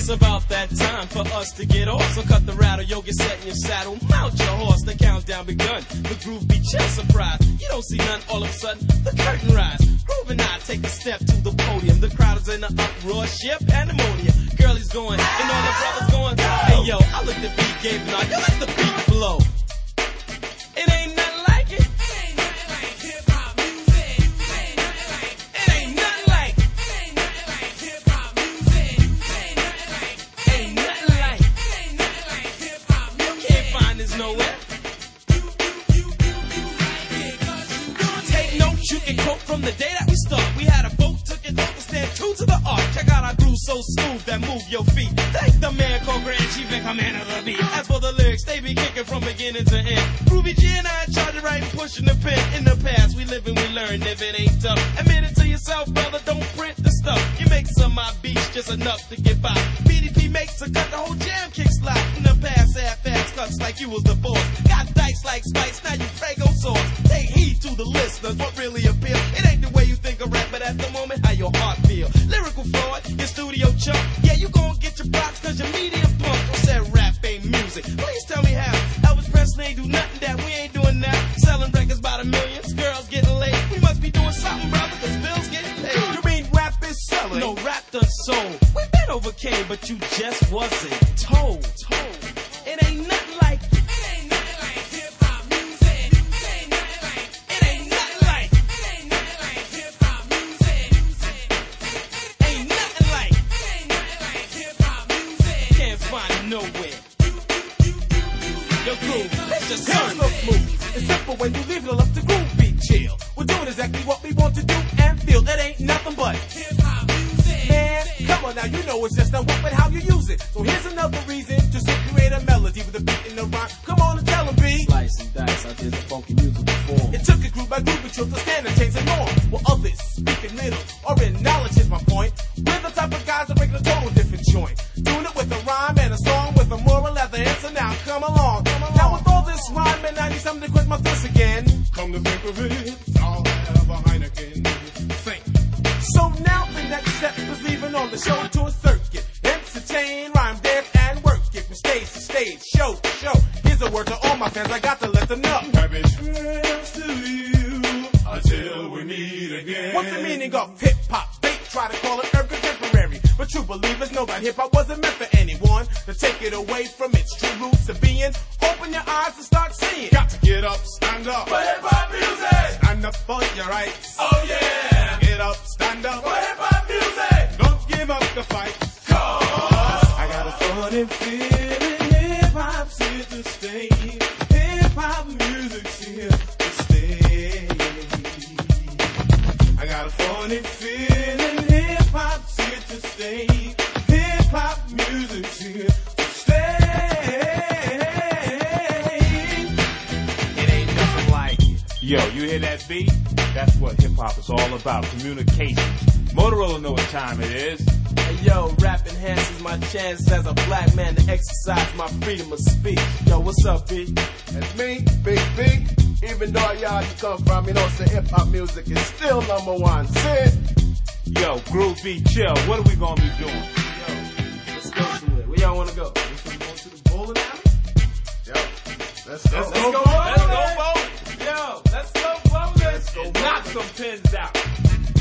It's about that time for us to get off. So cut the rattle, yo, get set in your saddle. Mount your horse, the countdown begun. The groove be chill, surprise. You don't see none, all of a sudden, the curtain rise. Groove and I take a step to the podium. The crowd is in the uproar, ship pandemonium. Girlie's going, and all the brothers going. Hey, yo, I look the beat, Gabe, and I let the beat flow. It ain't nothing like it. You can quote from the day that we start. We had a boat, took it over, stand true to the art. Check out our groove so smooth that move your feet. Thank the man called Grand Chief and Commander of the Beat. As for the lyrics, they be kicking from beginning to end. Groovy G and I in charge of writing, pushing the pen. In the past, we live and we learn. If it ain't tough, admit it to yourself, brother. Don't print the stuff. You make some of my beats just enough to get by. BDP makes a cut, the whole jam kick slide. In the past, had fast cuts like you was the boss. Got dice like spice, now you Prego sauce. Take heed to the listeners, what really appeal. It ain't the way you think of rap, but at the moment, how your heart feel. Lyrical fraud, your studio chump. Yeah, you gon' get your props cause your media pump. Who said rap ain't music? Please tell me how. Elvis Presley ain't do nothing that we ain't doing now. Selling records by the millions, girls getting laid. We must be doing something, brother, cause bills getting paid. You mean rap is selling? No, rap done sold. We been overcame, but you just wasn't told. It ain't nothing like it. Nowhere. Yo, groove, let's just turn the move. It's simple when you leave it all up to groove beat chill. We're doing exactly what we want to do and feel. It ain't nothing but hip-hop music. Man, come on now, you know it's just a what but how you use it. So here's another reason to create a melody with a beat and a rhyme. Come on and tell them, B. Slice and dice, I did the funky musical form. It took a group by group until the standard change and norm. While others speak in middle or in knowledge is my point. We're the type of guys that break a total different joint. Doing it with a rhyme and a song with a moral at the end. So now come along. Now with all this rhyme and I need something to quench my thirst again. Come to think of it, I'll have a Heineken. Think. So now the next step is leaving on the show to a circuit. Entertain, rhyme, dance, and work it from stage to stage, show to show. Here's a word to all my fans, I got to let them know. Happy trips to you until we meet again. What's the meaning of hip-hop? They try to call it urban contemporary, but true believers know that hip-hop wasn't meant for anyone to take it away from its true roots of being. Open your eyes and start seeing. Got to get up, stand up for hip-hop music. Stand up for your rights. Oh yeah. Get up, stand up for hip-hop music. Don't give up the fight. I got a funny feeling hip-hop's here to stay. Hip-hop music's here to stay. I got a funny feeling hip-hop's here to stay. Hip-hop music's here to stay. It ain't nothing like it. Yo, you hear that beat? That's what hip-hop is all about, communications. Motorola know what time it is. Hey, yo, rap enhances my chances as a black man to exercise my freedom of speech. Yo, what's up, B? It's me, Big B. Even though y'all you come from, you know, say hip-hop music is still #1. Sid. Yo, Groove Beat Chill, what are we gonna be doing? Yo, let's go somewhere. Where y'all wanna go? We go to the bowling alley? Yo, let's go. Let's go bowling. Yo, let's go bowling. Let's go knock some pins out.